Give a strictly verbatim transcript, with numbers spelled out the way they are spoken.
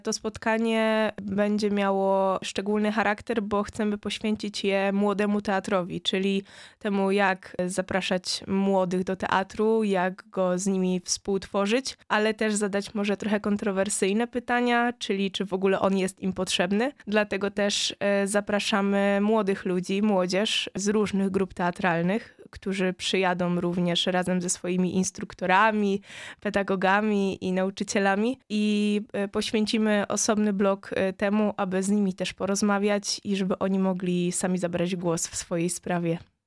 To spotkanie będzie miało szczególny charakter, bo chcemy poświęcić je młodemu teatrowi, czyli temu, jak zapraszać młodych do teatru, jak go z nimi współtworzyć, ale też zadać może trochę kontrowersyjne pytania, czyli czy w ogóle on jest im potrzebny. Dlatego też e, zapraszamy młodych ludzi, młodzież z różnych grup teatralnych, którzy przyjadą również razem ze swoimi instruktorami, pedagogami i nauczycielami i e, poświęcimy osobny blok e, temu, aby z nimi też porozmawiać i żeby oni mogli sami zabrać głos w swojej sprawie.